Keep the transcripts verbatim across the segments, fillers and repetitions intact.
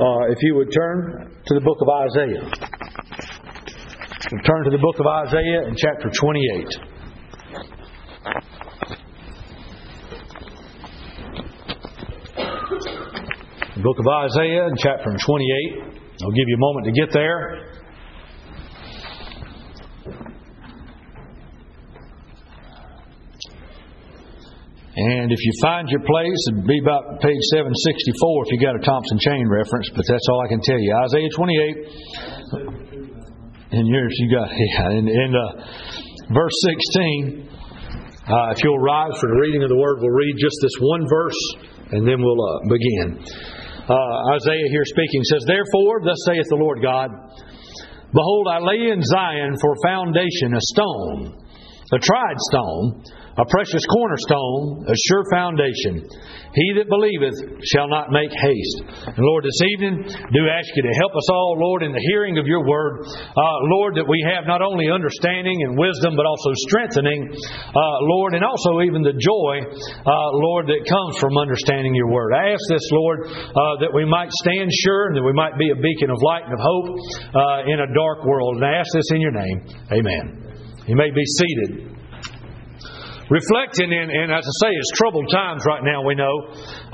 uh, if you would turn to the book of Isaiah. We'll turn to the book of Isaiah in chapter twenty-eight. The book of Isaiah in chapter twenty-eight. I'll give you a moment to get there. And if you find your place, it'd be about page seven sixty-four if you got a Thompson Chain reference, but that's all I can tell you. Isaiah twenty-eight. And yours, you got, yeah. And, and uh, verse sixteen. Uh, if you'll rise for the reading of the Word, we'll read just this one verse, and then we'll uh, begin. Uh, Isaiah here speaking says, "Therefore, thus saith the Lord God, Behold, I lay in Zion for foundation a stone, a tried stone, a precious cornerstone, a sure foundation. He that believeth shall not make haste." And Lord, this evening, do ask you to help us all, Lord, in the hearing of your word. Uh, Lord, that we have not only understanding and wisdom, but also strengthening, uh, Lord, and also even the joy, uh, Lord, that comes from understanding your word. I ask this, Lord, uh, that we might stand sure and that we might be a beacon of light and of hope uh, in a dark world. And I ask this in your name. Amen. You may be seated. Reflecting, and, and as I say, it's troubled times right now, we know.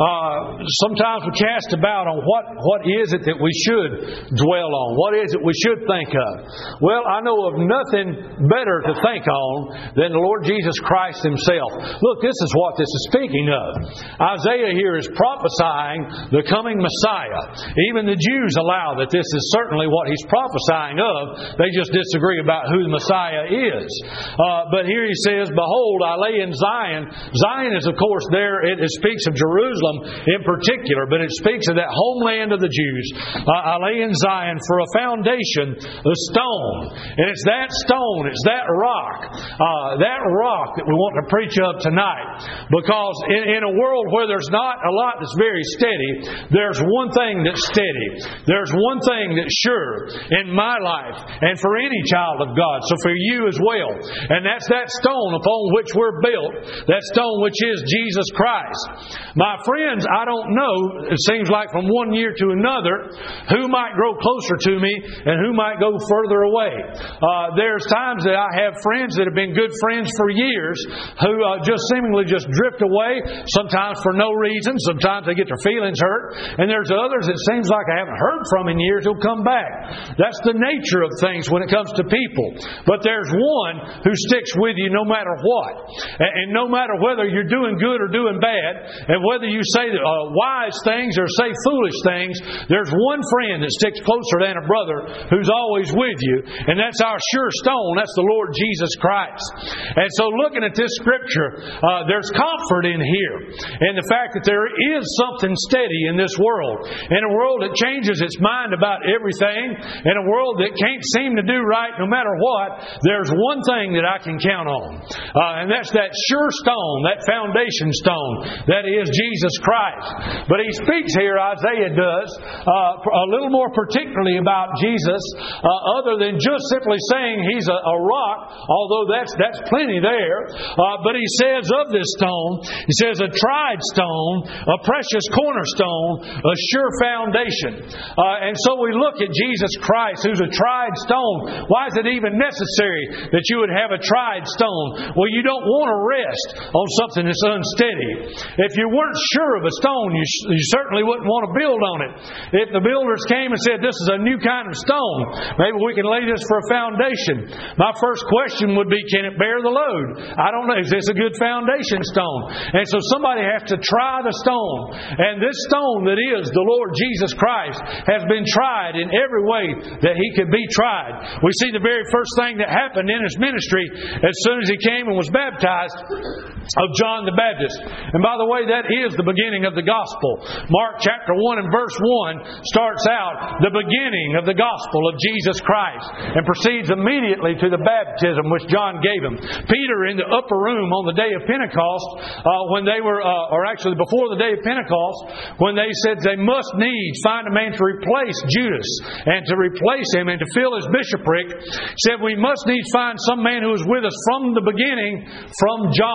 Uh, sometimes we cast about on what, what is it that we should dwell on? What is it we should think of? Well, I know of nothing better to think on than the Lord Jesus Christ Himself. Look, this is what this is speaking of. Isaiah here is prophesying the coming Messiah. Even the Jews allow that this is certainly what he's prophesying of. They just disagree about who the Messiah is. Uh, but here he says, "Behold, I lay in Zion." Zion is, of course, there. It, it speaks of Jerusalem in particular, but it speaks of that homeland of the Jews. Uh, I lay in Zion for a foundation, a stone. And it's that stone, it's that rock, uh, that rock that we want to preach of tonight. Because in, in a world where there's not a lot that's very steady, there's one thing that's steady. There's one thing that's sure in my life and for any child of God. So for you as well. And that's that stone upon which we're built, that stone which is Jesus Christ. My friends, I don't know, it seems like from one year to another, who might grow closer to me and who might go further away. Uh, there's times that I have friends that have been good friends for years who uh, just seemingly just drift away, sometimes for no reason, sometimes they get their feelings hurt, and there's others that seems like I haven't heard from in years who'll come back. That's the nature of things when it comes to people. But there's one who sticks with you no matter what. And no matter whether you're doing good or doing bad, and whether you say uh, wise things or say foolish things, there's one friend that sticks closer than a brother who's always with you, and that's our sure stone. That's the Lord Jesus Christ. And so looking at this Scripture, uh, there's comfort in here, in the fact that there is something steady in this world. In a world that changes its mind about everything, in a world that can't seem to do right no matter what, there's one thing that I can count on. Uh, and that's that sure stone, that foundation stone, that is Jesus Christ. But he speaks here, Isaiah does, uh, a little more particularly about Jesus, uh, other than just simply saying he's a, a rock, although that's that's plenty there. Uh, but he says of this stone, he says a tried stone, a precious cornerstone, a sure foundation. Uh, and so we look at Jesus Christ, who's a tried stone. Why is it even necessary that you would have a tried stone? Well, you don't want to rest on something that's unsteady. If you weren't sure of a stone, you, you certainly wouldn't want to build on it. If the builders came and said, "This is a new kind of stone, maybe we can lay this for a foundation," my first question would be, can it bear the load? I don't know. Is this a good foundation stone? And so somebody has to try the stone. And this stone that is the Lord Jesus Christ has been tried in every way that He could be tried. We see the very first thing that happened in His ministry as soon as He came and was baptized of John the Baptist. And by the way, that is the beginning of the gospel. Mark chapter one and verse one starts out the beginning of the gospel of Jesus Christ and proceeds immediately to the baptism which John gave him. Peter in the upper room on the day of Pentecost, uh, when they were, uh, or actually before the day of Pentecost, when they said they must needs find a man to replace Judas and to replace him and to fill his bishopric, said we must needs find some man who was with us from the beginning, from John.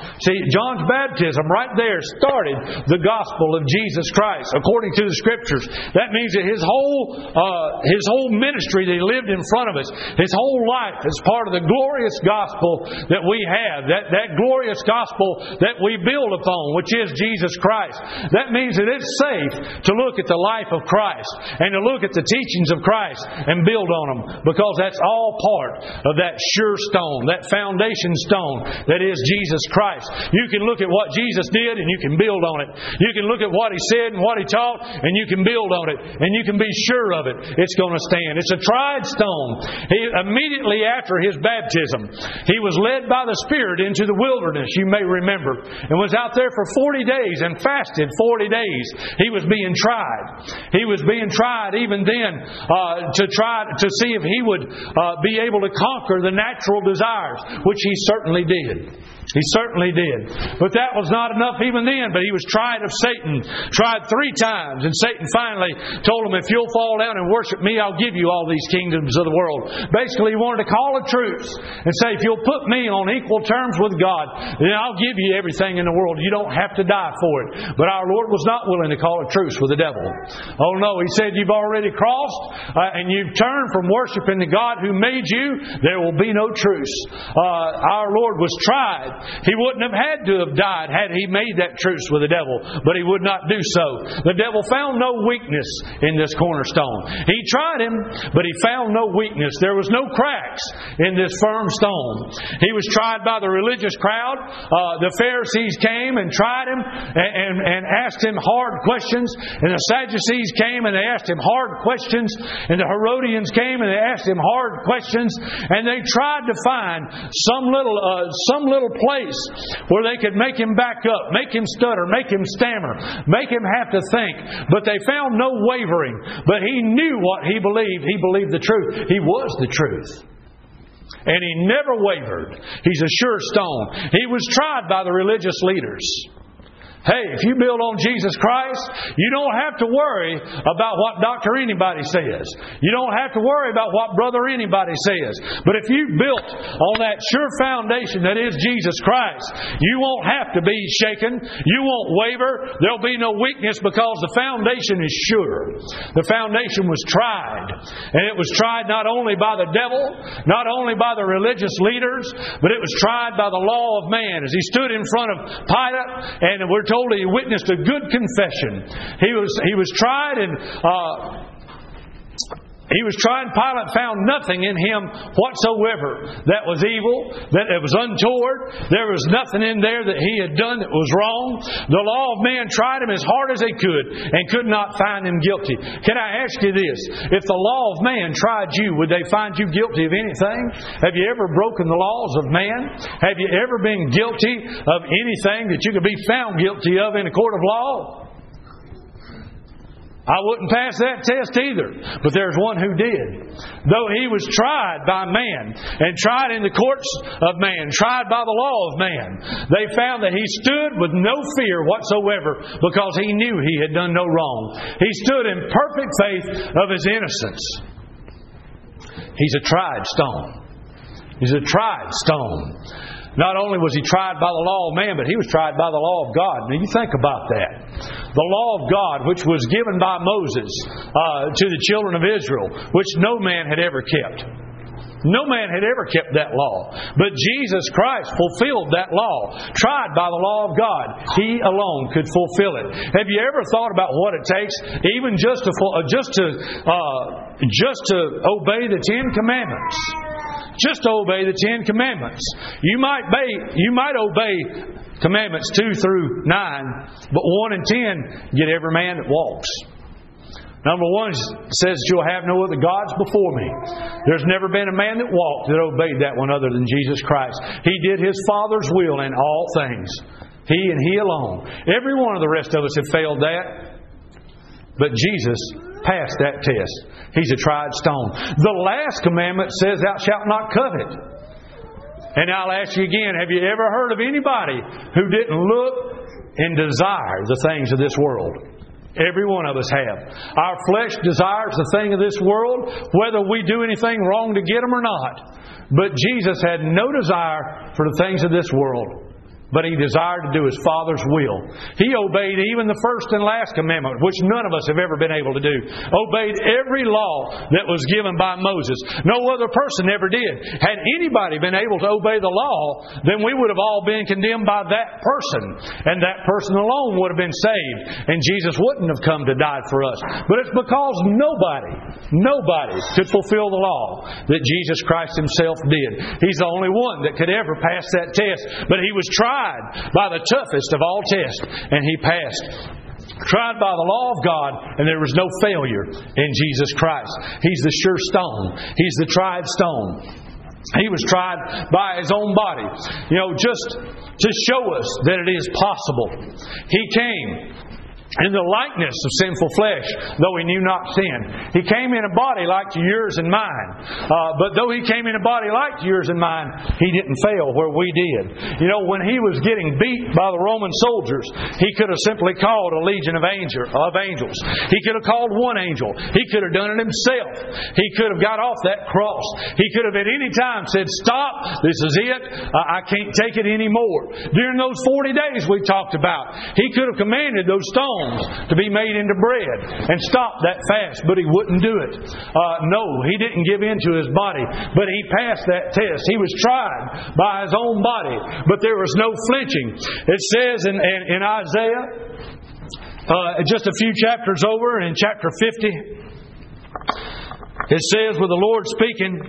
See, John's baptism right there started the gospel of Jesus Christ, according to the Scriptures. That means that His whole uh, His whole ministry that He lived in front of us, His whole life is part of the glorious gospel that we have, that, that glorious gospel that we build upon, which is Jesus Christ. That means that it's safe to look at the life of Christ and to look at the teachings of Christ and build on them, because that's all part of that sure stone, that foundation stone that is Jesus Christ. You can look at what Jesus did and you can build on it. You can look at what He said and what He taught and you can build on it, and you can be sure of it. It's going to stand. It's a tried stone. He, immediately after His baptism, He was led by the Spirit into the wilderness, you may remember, and was out there for forty days and fasted forty days. He was being tried. He was being tried even then uh, to try to see if He would uh, be able to conquer the natural desires, which He certainly did. He certainly did. But that was not enough even then. But He was tried of Satan, tried three times. And Satan finally told him, if you'll fall down and worship me, I'll give you all these kingdoms of the world. Basically, he wanted to call a truce and say, if you'll put me on equal terms with God, then I'll give you everything in the world. You don't have to die for it. But our Lord was not willing to call a truce with the devil. Oh no, He said, you've already crossed uh, and you've turned from worshiping the God who made you. There will be no truce. Uh, our Lord was tried. He wouldn't have had to have died had He made that truce with the devil, but He would not do so. The devil found no weakness in this cornerstone. He tried him, but he found no weakness. There was no cracks in this firm stone. He was tried by the religious crowd. Uh, the Pharisees came and tried Him and, and, and asked Him hard questions. And the Sadducees came and they asked Him hard questions. And the Herodians came and they asked Him hard questions. And they tried to find some little, uh, some little place where they could make Him back up, make Him stutter, make Him stammer, make Him have to think. But they found no wavering. But He knew what He believed. He believed the truth. He was the truth. And He never wavered. He's a sure stone. He was tried by the religious leaders. Hey, if you build on Jesus Christ, you don't have to worry about what doctor anybody says. You don't have to worry about what brother anybody says. But if you built on that sure foundation that is Jesus Christ, you won't have to be shaken. You won't waver. There'll be no weakness because the foundation is sure. The foundation was tried. And it was tried not only by the devil, not only by the religious leaders, but it was tried by the law of man. As He stood in front of Pilate, and we're told He witnessed a good confession. He was he was tried and uh, He was tried. Pilate found nothing in Him whatsoever that was evil, that it was untoward. There was nothing in there that He had done that was wrong. The law of man tried Him as hard as they could and could not find Him guilty. Can I ask you this? If the law of man tried you, would they find you guilty of anything? Have you ever broken the laws of man? Have you ever been guilty of anything that you could be found guilty of in a court of law? I wouldn't pass that test either. But there's one who did. Though He was tried by man and tried in the courts of man, tried by the law of man, they found that He stood with no fear whatsoever because He knew He had done no wrong. He stood in perfect faith of His innocence. He's a tried stone. He's a tried stone. Not only was He tried by the law of man, but He was tried by the law of God. Now you think about that. The law of God, which was given by Moses uh, to the children of Israel, which no man had ever kept. No man had ever kept that law. But Jesus Christ fulfilled that law. Tried by the law of God. He alone could fulfill it. Have you ever thought about what it takes even just to, just to, uh, just to obey the Ten Commandments? Just to obey the Ten Commandments. You might obey, you might obey commandments two through nine, but one and ten get every man that walks. Number one says you'll have no other gods before me. There's never been a man that walked that obeyed that one other than Jesus Christ. He did His Father's will in all things. He and He alone. Every one of the rest of us have failed that. But Jesus passed that test. He's a tried stone. The last commandment says, thou shalt not covet. And I'll ask you again, have you ever heard of anybody who didn't look and desire the things of this world? Every one of us have. Our flesh desires the thing of this world, whether we do anything wrong to get them or not. But Jesus had no desire for the things of this world. but He desired to do His Father's will. He obeyed even the first and last commandment, which none of us have ever been able to do. Obeyed every law that was given by Moses. No other person ever did. Had anybody been able to obey the law, then we would have all been condemned by that person. And that person alone would have been saved. And Jesus wouldn't have come to die for us. But it's because nobody, nobody could fulfill the law that Jesus Christ Himself did. He's the only one that could ever pass that test. But He was tried by the toughest of all tests, and He passed. Tried by the law of God, and there was no failure in Jesus Christ. He's the sure stone. He's the tried stone. He was tried by His own body. You know, just to show us that it is possible. He came in the likeness of sinful flesh, though He knew not sin. He came in a body like to yours and mine. Uh, but though He came in a body like to yours and mine, He didn't fail where we did. You know, when He was getting beat by the Roman soldiers, He could have simply called a legion of, angel, of angels. He could have called one angel. He could have done it Himself. He could have got off that cross. He could have at any time said, "Stop, this is it. Uh, I can't take it anymore." During those forty days we talked about, He could have commanded those stones to be made into bread and stop that fast, but He wouldn't do it. Uh, no, He didn't give in to His body, but He passed that test. He was tried by His own body, but there was no flinching. It says in, in, in Isaiah, uh, just a few chapters over, in chapter fifty, it says, with the Lord speaking,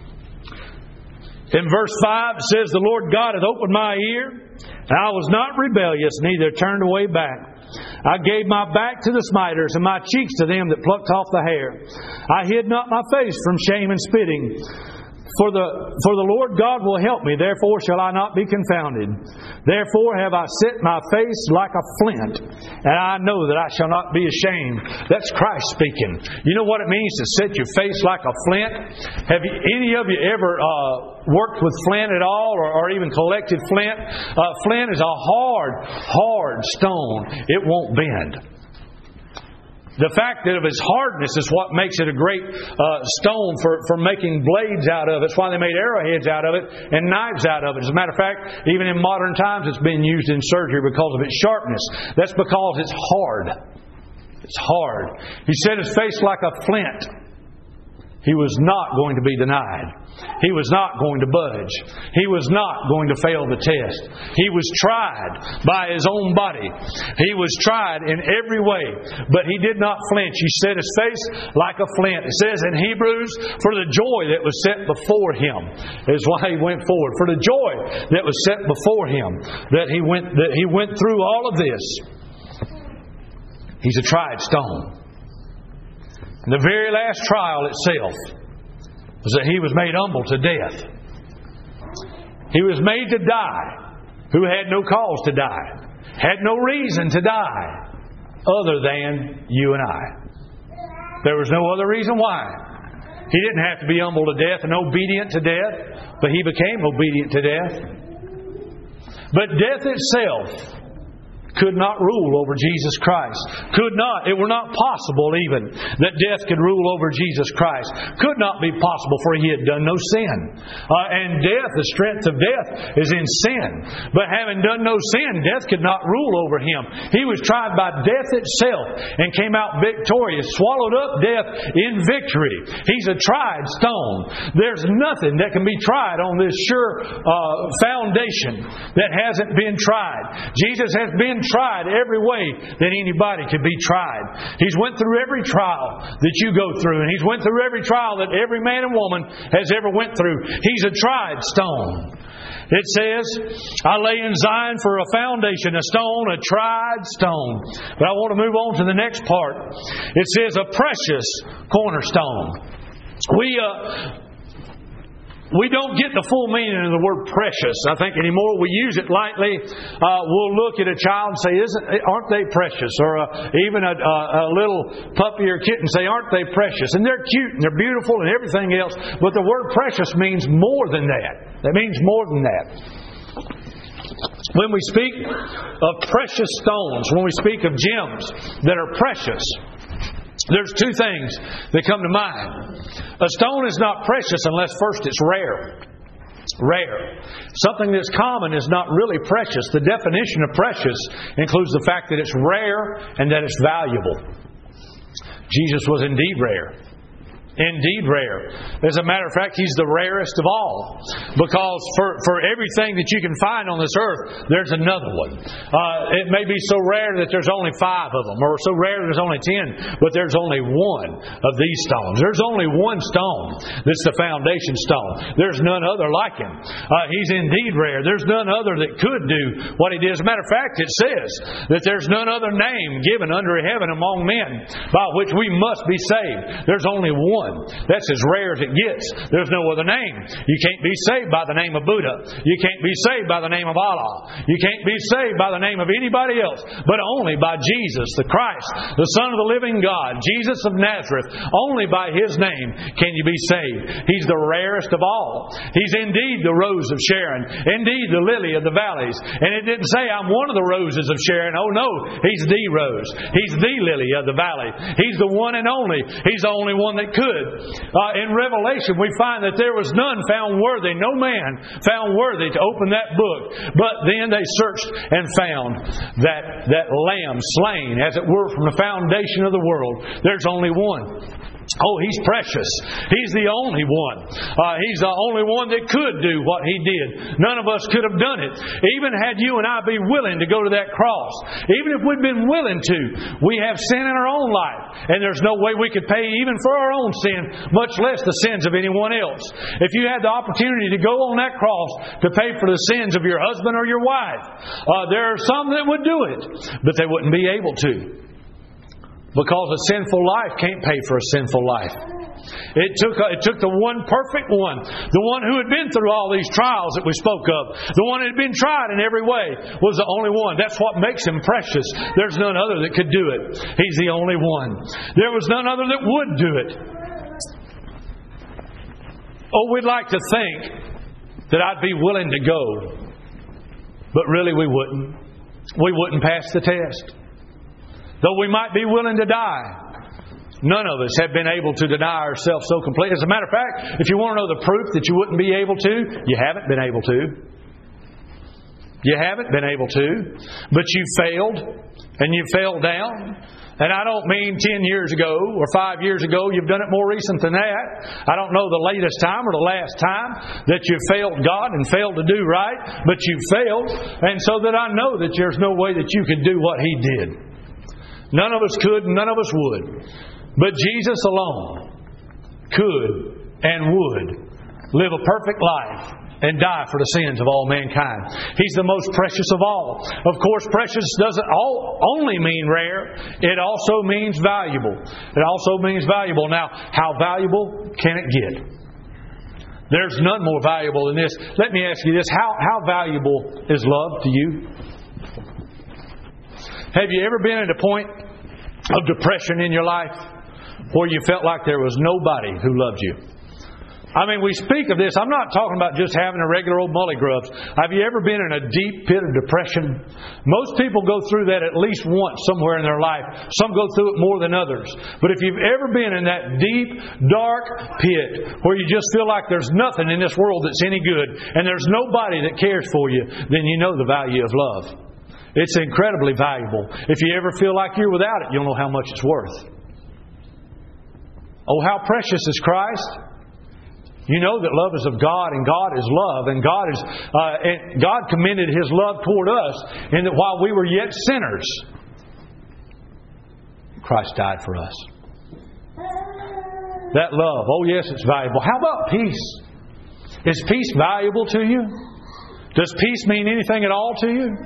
in verse five, it says, "The Lord God hath opened my ear, and I was not rebellious, neither turned away back. I gave my back to the smiters, and my cheeks to them that plucked off the hair. I hid not my face from shame and spitting. For the, for the Lord God will help me, therefore shall I not be confounded. Therefore have I set my face like a flint, and I know that I shall not be ashamed." That's Christ speaking. You know what it means to set your face like a flint? Have you, any of you ever uh, worked with flint at all, or, or even collected flint? Uh, flint is a hard, hard stone. It won't bend. The fact that of its hardness is what makes it a great uh, stone for, for making blades out of. It's why they made arrowheads out of it and knives out of it. As a matter of fact, even in modern times it's been used in surgery because of its sharpness. That's because it's hard. It's hard. He set His face like a flint. He was not going to be denied. He was not going to budge. He was not going to fail the test. He was tried by His own body. He was tried in every way, but He did not flinch. He set His face like a flint. It says in Hebrews, for the joy that was set before Him is why He went forward. For the joy that was set before Him, that He went, that He went through all of this. He's a tried stone. And the very last trial itself was that He was made humble to death. He was made to die, who had no cause to die, had no reason to die other than you and I. There was no other reason why. He didn't have to be humble to death and obedient to death, but He became obedient to death. But death itself could not rule over Jesus Christ. Could not. It were not possible even that death could rule over Jesus Christ. Could not be possible, for He had done no sin. Uh, and death, the strength of death is in sin. But having done no sin, death could not rule over Him. He was tried by death itself and came out victorious, swallowed up death in victory. He's a tried stone. There's nothing that can be tried on this sure uh, foundation that hasn't been tried. Jesus has been tried every way that anybody could be tried. He's went through every trial that you go through, and He's went through every trial that every man and woman has ever went through. He's a tried stone. It says, I lay in Zion for a foundation, a stone, a tried stone. But I want to move on to the next part. It says, a precious cornerstone. We uh We don't get the full meaning of the word precious, I think, anymore. We use it lightly. Uh, we'll look at a child and say, "Isn't, aren't they precious?" Or uh, even a, a, a little puppy or kitten say, "Aren't they precious?" And they're cute and they're beautiful and everything else. But the word precious means more than that. That means more than that. When we speak of precious stones, when we speak of gems that are precious, there's two things that come to mind. A stone is not precious unless first it's rare. Rare. Something that's common is not really precious. The definition of precious includes the fact that it's rare and that it's valuable. Jesus was indeed rare. Indeed rare. As a matter of fact, He's the rarest of all. Because for, for everything that you can find on this earth, there's another one. Uh, it may be so rare that there's only five of them, or so rare there's only ten, but there's only one of these stones. There's only one stone that's the foundation stone. There's none other like Him. Uh, he's indeed rare. There's none other that could do what He did. As a matter of fact, it says that there's none other name given under heaven among men by which we must be saved. There's only one. That's as rare as it gets. There's no other name. You can't be saved by the name of Buddha. You can't be saved by the name of Allah. You can't be saved by the name of anybody else, but only by Jesus, the Christ, the Son of the living God, Jesus of Nazareth. Only by His name can you be saved. He's the rarest of all. He's indeed the rose of Sharon, indeed the lily of the valleys. And it didn't say, I'm one of the roses of Sharon. Oh no, He's the rose. He's the lily of the valley. He's the one and only. He's the only one that could. Uh, in Revelation, we find that there was none found worthy, no man found worthy to open that book. But then they searched and found that, that Lamb slain, as it were, from the foundation of the world. There's only one. Oh, He's precious. He's the only one. Uh, he's the only one that could do what He did. None of us could have done it. Even had you and I be willing to go to that cross, even if we'd been willing to, we have sin in our own life. And there's no way we could pay even for our own sin, much less the sins of anyone else. If you had the opportunity to go on that cross to pay for the sins of your husband or your wife, uh, there are some that would do it, but they wouldn't be able to. Because a sinful life can't pay for a sinful life. It took, it took the one perfect one, the one who had been through all these trials that we spoke of, the one that had been tried in every way, was the only one. That's what makes Him precious. There's none other that could do it. He's the only one. There was none other that would do it. Oh, we'd like to think that I'd be willing to go, but really we wouldn't. We wouldn't pass the test. Though we might be willing to die, none of us have been able to deny ourselves so completely. As a matter of fact, if you want to know the proof that you wouldn't be able to, you haven't been able to. You haven't been able to. But you failed, and you fell down. And I don't mean ten years ago or five years ago. You've done it more recent than that. I don't know the latest time or the last time that you failed God and failed to do right, but you failed. And so that I know that there's no way that you could do what He did. None of us could, none of us would. But Jesus alone could and would live a perfect life and die for the sins of all mankind. He's the most precious of all. Of course, precious doesn't all, only mean rare. It also means valuable. It also means valuable. Now, how valuable can it get? There's none more valuable than this. Let me ask you this. How, how valuable is love to you? Have you ever been at a point of depression in your life where you felt like there was nobody who loved you? I mean, we speak of this. I'm not talking about just having a regular old mully grubs. Have you ever been in a deep pit of depression? Most people go through that at least once somewhere in their life. Some go through it more than others. But if you've ever been in that deep, dark pit where you just feel like there's nothing in this world that's any good and there's nobody that cares for you, then you know the value of love. It's incredibly valuable. If you ever feel like you're without it, you'll know how much it's worth. Oh, how precious is Christ! You know that love is of God, and God is love, and God is uh, and God commended His love toward us, in that while we were yet sinners, Christ died for us. That love, oh yes, it's valuable. How about peace? Is peace valuable to you? Does peace mean anything at all to you?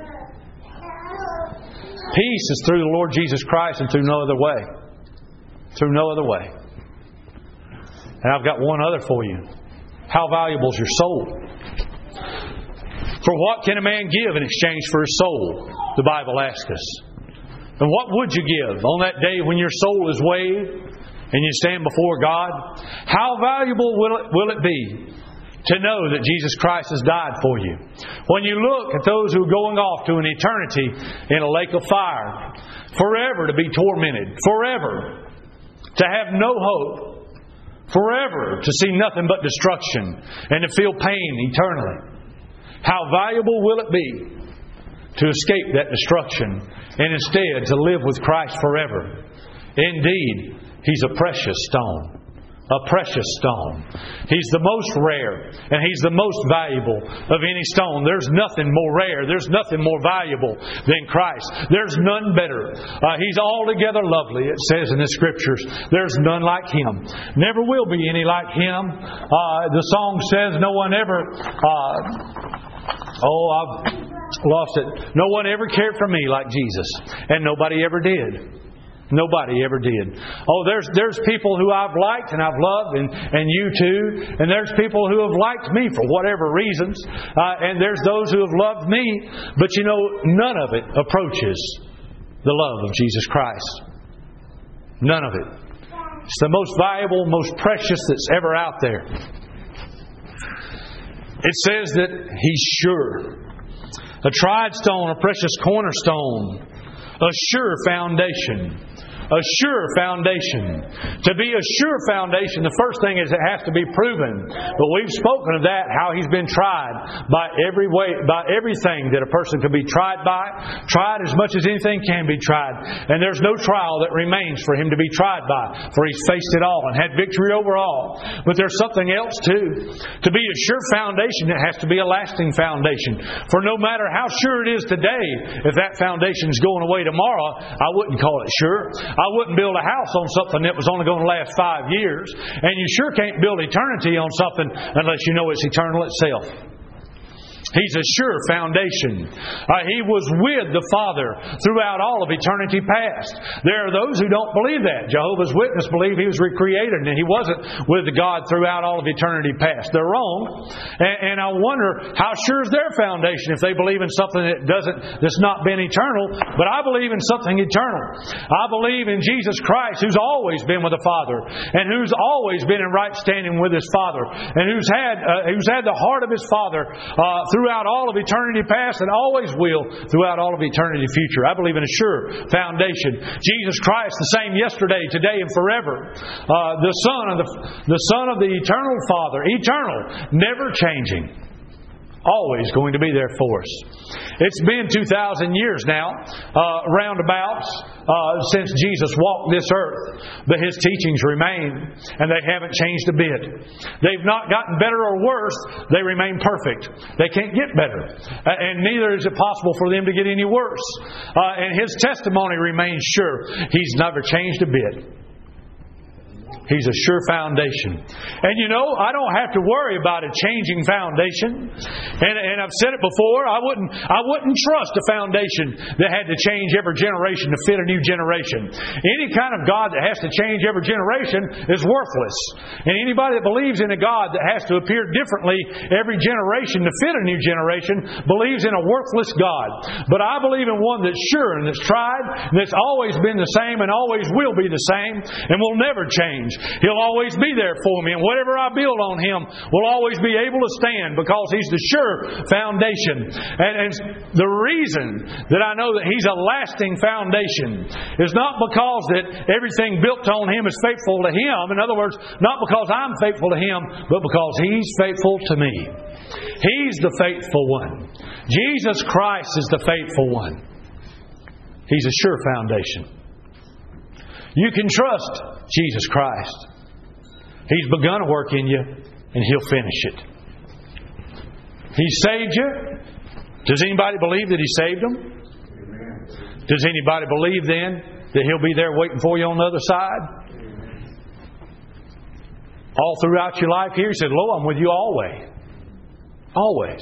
Peace is through the Lord Jesus Christ and through no other way. Through no other way. And I've got one other for you. How valuable is your soul? For what can a man give in exchange for his soul? The Bible asks us. And what would you give on that day when your soul is weighed and you stand before God? How valuable will it, will it be to know that Jesus Christ has died for you? When you look at those who are going off to an eternity in a lake of fire, forever to be tormented, forever to have no hope, forever to see nothing but destruction and to feel pain eternally. How valuable will it be to escape that destruction and instead to live with Christ forever? Indeed, He's a precious stone. A precious stone. He's the most rare and He's the most valuable of any stone. There's nothing more rare. There's nothing more valuable than Christ. There's none better. Uh, he's altogether lovely, it says in the Scriptures. There's none like Him. Never will be any like Him. Uh, the song says no one ever... Uh, oh, I've lost it. No one ever cared for me like Jesus. And nobody ever did. Nobody ever did. Oh, there's there's people who I've liked and I've loved, and, and you too. And there's people who have liked me for whatever reasons. Uh, and there's those who have loved me. But you know, none of it approaches the love of Jesus Christ. None of it. It's the most valuable, most precious that's ever out there. It says that He's sure. A tried stone, a precious cornerstone. A sure foundation. A sure foundation. To be a sure foundation, the first thing is it has to be proven. But we've spoken of that, how He's been tried by every way, by everything that a person can be tried by. Tried as much as anything can be tried. And there's no trial that remains for Him to be tried by. For He's faced it all and had victory over all. But there's something else too. To be a sure foundation, it has to be a lasting foundation. For no matter how sure it is today, if that foundation is going away tomorrow, I wouldn't call it sure. I wouldn't build a house on something that was only going to last five years. And you sure can't build eternity on something unless you know it's eternal itself. He's a sure foundation. Uh, he was with the Father throughout all of eternity past. There are those who don't believe that. Jehovah's Witnesses believe He was recreated and He wasn't with God throughout all of eternity past. They're wrong. And, and I wonder how sure is their foundation if they believe in something that doesn't, that's not been eternal. But I believe in something eternal. I believe in Jesus Christ, who's always been with the Father and who's always been in right standing with His Father and who's had uh, who's had the heart of His Father uh, through throughout all of eternity past and always will throughout all of eternity future. I believe in a sure foundation. Jesus Christ, the same yesterday, today, and forever. Uh, the Son of the, the Son of the eternal Father, eternal, never changing. Always going to be there for us. It's been two thousand years now, uh, roundabouts, uh, since Jesus walked this earth. But His teachings remain, and they haven't changed a bit. They've not gotten better or worse. They remain perfect. They can't get better. Uh, and neither is it possible for them to get any worse. Uh, and His testimony remains sure. He's never changed a bit. He's a sure foundation. And you know, I don't have to worry about a changing foundation. And, and I've said it before, I wouldn't I wouldn't trust a foundation that had to change every generation to fit a new generation. Any kind of God that has to change every generation is worthless. And anybody that believes in a God that has to appear differently every generation to fit a new generation believes in a worthless God. But I believe in one that's sure and that's tried and that's always been the same and always will be the same and will never change. He'll always be there for me, and whatever I build on Him will always be able to stand because He's the sure foundation. And, and the reason that I know that He's a lasting foundation is not because that everything built on Him is faithful to Him. In other words, not because I'm faithful to Him, but because He's faithful to me. He's the faithful one. Jesus Christ is the faithful one. He's a sure foundation. You can trust Jesus Christ. He's begun a work in you, and He'll finish it. He saved you. Does anybody believe that He saved them? Does anybody believe then that He'll be there waiting for you on the other side? All throughout your life here, He said, Lo, I'm with you always. Always.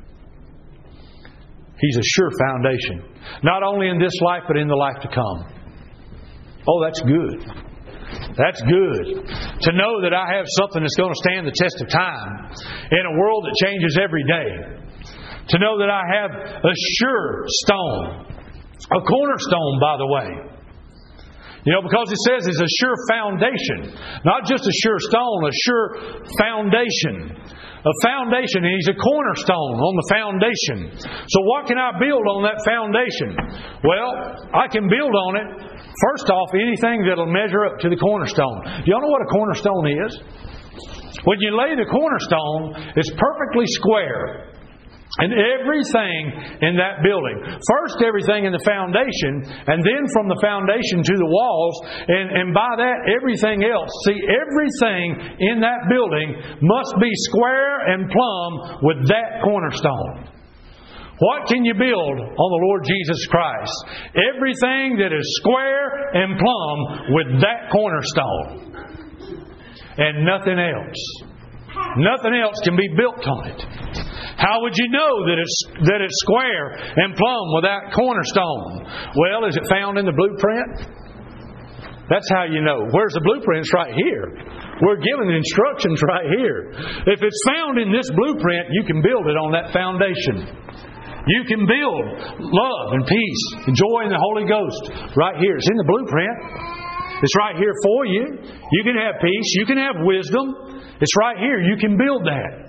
He's a sure foundation. Not only in this life, but in the life to come. Oh, that's good. That's good. To know that I have something that's going to stand the test of time in a world that changes every day. To know that I have a sure stone. A cornerstone, by the way. You know, because it says it's a sure foundation. Not just a sure stone, a sure foundation. A foundation, and He's a cornerstone on the foundation. So what can I build on that foundation? Well, I can build on it, first off, anything that'll measure up to the cornerstone. Do y'all know what a cornerstone is? When you lay the cornerstone, it's perfectly square. And everything in that building. First, everything in the foundation, and then from the foundation to the walls, and, and by that, everything else. See, everything in that building must be square and plumb with that cornerstone. What can you build on the Lord Jesus Christ? Everything that is square and plumb with that cornerstone. And nothing else. Nothing else can be built on it. How would you know that it's that it's square and plumb with that cornerstone? Well, is it found in the blueprint? That's how you know. Where's the blueprint? It's right here. We're given the instructions right here. If it's found in this blueprint, you can build it on that foundation. You can build love and peace and joy in the Holy Ghost right here. It's in the blueprint. It's right here for you. You can have peace. You can have wisdom. It's right here. You can build that.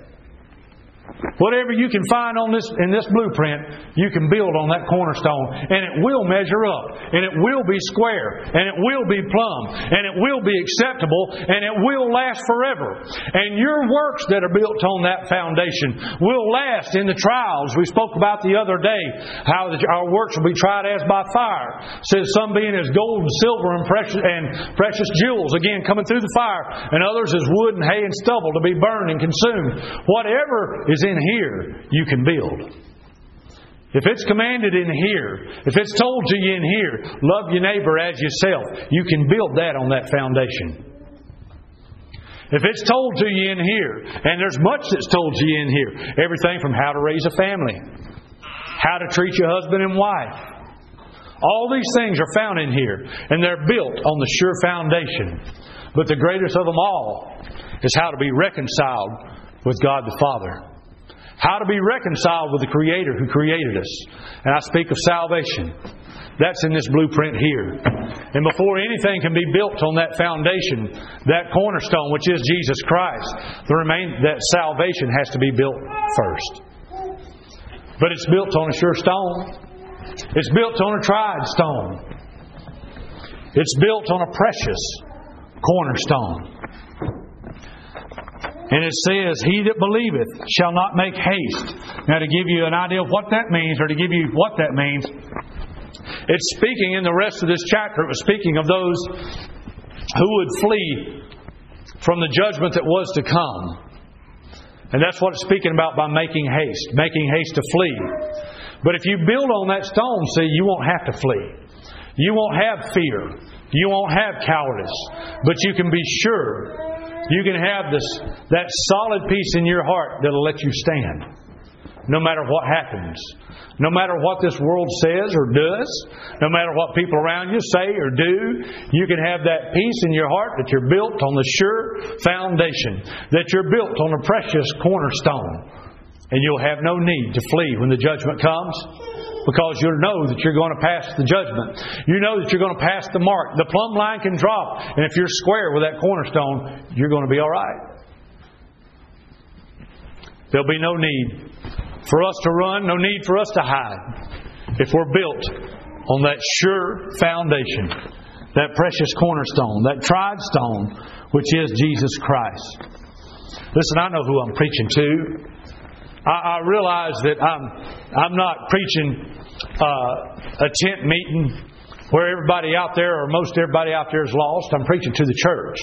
Whatever you can find on this in this blueprint, you can build on that cornerstone, and it will measure up, and it will be square, and it will be plumb, and it will be acceptable, and it will last forever. And your works that are built on that foundation will last in the trials. We spoke about the other day how our works will be tried as by fire. It says some being as gold and silver and precious and precious jewels, again coming through the fire, and others as wood and hay and stubble to be burned and consumed. Whatever is in here, you can build. If it's commanded in here, if it's told to you in here, love your neighbor as yourself, you can build that on that foundation. If it's told to you in here, and there's much that's told to you in here, everything from how to raise a family, how to treat your husband and wife, all these things are found in here, and they're built on the sure foundation. But the greatest of them all is how to be reconciled with God the Father. How to be reconciled with the Creator who created us. And I speak of salvation. That's in this blueprint here. And before anything can be built on that foundation, that cornerstone, which is Jesus Christ, the remain that salvation has to be built first. But it's built on a sure stone. It's built on a tried stone. It's built on a precious cornerstone. And it says, he that believeth shall not make haste. Now, to give you an idea of what that means, or to give you what that means, it's speaking in the rest of this chapter, it was speaking of those who would flee from the judgment that was to come. And that's what it's speaking about by making haste, making haste to flee. But if you build on that stone, see, you won't have to flee. You won't have fear. You won't have cowardice. But you can be sure. You can have this that solid peace in your heart that'll let you stand. No matter what happens. No matter what this world says or does. No matter what people around you say or do. You can have that peace in your heart that you're built on the sure foundation. That you're built on a precious cornerstone. And you'll have no need to flee when the judgment comes. Because you'll know that you're going to pass the judgment. You know that you're going to pass the mark. The plumb line can drop. And if you're square with that cornerstone, you're going to be all right. There'll be no need for us to run, no need for us to hide. If we're built on that sure foundation, that precious cornerstone, that tried stone, which is Jesus Christ. Listen, I know who I'm preaching to. I, I realize that I'm I'm not preaching uh, a tent meeting where everybody out there, or most everybody out there, is lost. I'm preaching to the church.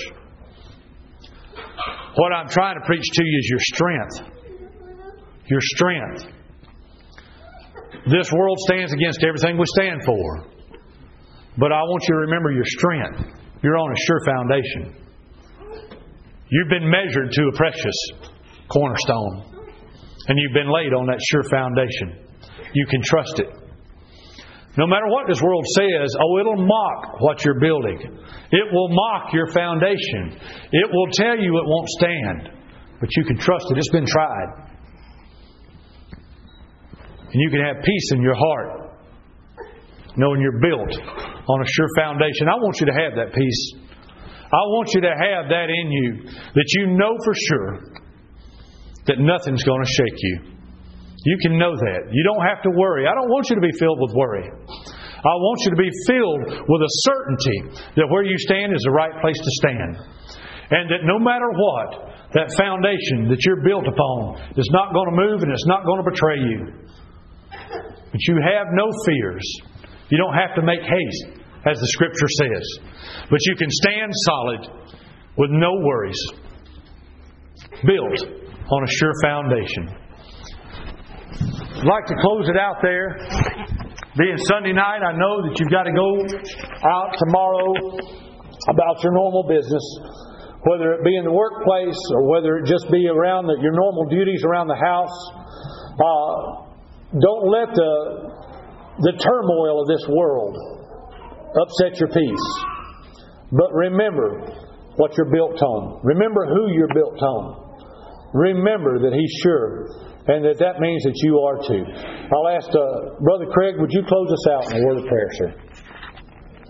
What I'm trying to preach to you is your strength. Your strength. This world stands against everything we stand for. But I want you to remember your strength. You're on a sure foundation. You've been measured to a precious cornerstone. And you've been laid on that sure foundation. You can trust it. No matter what this world says, oh, it'll mock what you're building. It will mock your foundation. It will tell you it won't stand. But you can trust it. It's been tried. And you can have peace in your heart. knowing you're built on a sure foundation. I want you to have that peace. I want you to have that in you, that you know for sure that nothing's going to shake you. You can know that. You don't have to worry. I don't want you to be filled with worry. I want you to be filled with a certainty that where you stand is the right place to stand. And that no matter what, that foundation that you're built upon is not going to move and it's not going to betray you. But you have no fears. You don't have to make haste, as the Scripture says. But you can stand solid with no worries. Built on a sure foundation. I'd like to close it out there. Being Sunday night, I know that you've got to go out tomorrow about your normal business, whether it be in the workplace or whether it just be around the, your normal duties around the house. Uh, don't let the the turmoil of this world upset your peace. But remember what you're built on. Remember who you're built on. Remember that He's sure, and that that means that you are too. I'll ask uh, Brother Craig, would you close us out in a word of prayer, sir?